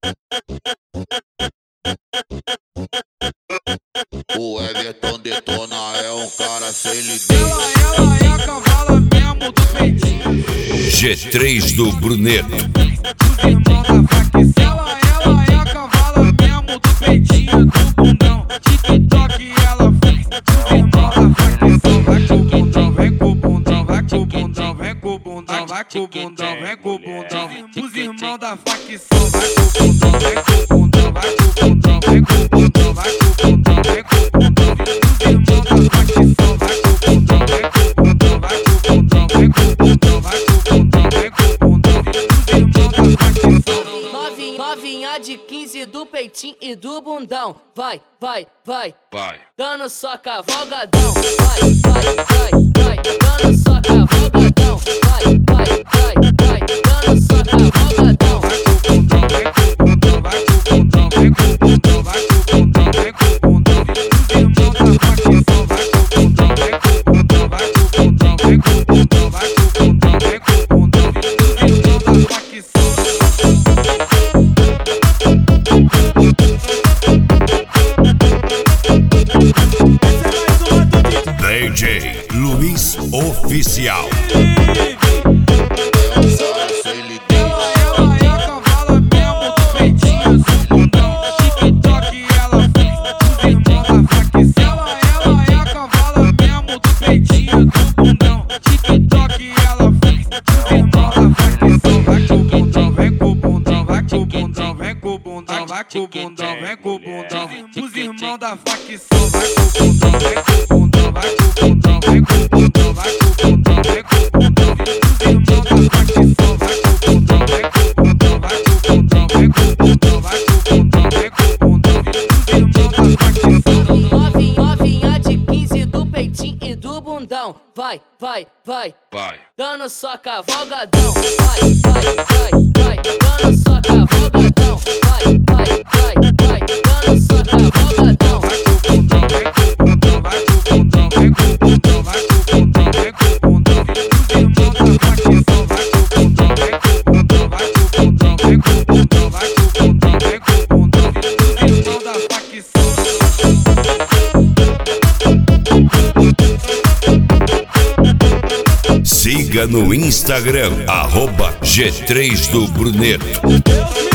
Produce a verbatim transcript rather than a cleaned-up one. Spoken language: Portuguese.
O Everton detona, é um cara sem limite. Ela, ela é a cavala mesmo do peitinho. G três do Bruneto. Os irmãos da facção. Ela, ela é a cavala mesmo do peitinho do bundão. TikTok ela fez. Os irmãos da facção. Vai com o bundão, vem com o bundão, vai com o bundão, vem com o bundão, vai com o bundão, vem com o bundão. Os irmãos da facção. Vai com o bundão, vem com o bundão, vai com o bundão, vem com o bundão, vai com o bundão, vem com o bundão. Os irmãos da facção. Vai com o bundão, vem com o bundão, vai com o bundão, vem com o bundão, vai com o bundão, vem com o bundão. Os irmãos da facção. Novinha, novinha de quinze do peitinho e do bundão. Vai, vai, vai, Vai. dando só cavalgadão. Vai, vai, vai, vai, dando só cavalgadão. Vai, vai, vai, vai, dando só cavalgadão. Vai com o bundão, vem com o bundão, vai com o bundão, vem com o bundão, vai com o bundão, vem com o bundão. Os irmãos da facção. Vai com o bundão, vem com o bundão, vai com o bundão, vem com o bundão, vai com o bundão, vem com o bundão. Os irmãos da facção. D J Luiz Oficial. Ela é a cavala mesmo do peitinho do bundão. TikTok ela fez. Os irmãos da facção. Ela, ela é a cavala mesmo do peitinho do bundão. TikTok ela fez. Os irmãos da facção. Vai com o bundão, vem com o bundão, vai com o bundão, vem com o bundão, vai com o bundão, vem com o bundão. Os irmãos da facção. Vai com o bundão, vem com o bundão, vai com o bundão, vem com o bundão, vai com o bundão, vem com o bundão. Os irmãos da facção. Vai com o bundão, vem com o bundão, vai com o bundão, vem com o bundão, vai com o bundão, vem com o bundão. Os irmãos da facção. Novinha, novinha de quinze do peitinho e do bundão. Vai, vai, vai, Vai. dando só cavalgadão. Vai, vai, vai, vai, dando só cavalgadão. Vai, vai, vai, vai, dando só cavalgadão. Vai com o bundão, vem com o bundão, vai com o bundão, vem com o bundão, vai com o bundão, vem com o bundão. Os irmãos da facção. Vai com o bundão, vem com o bundão, vai com o bundão, vem com o bundão, vai com o bundão, vem com o bundão. Os irmãos da facção. Siga no Instagram, arroba G três do Bruneto. Deus me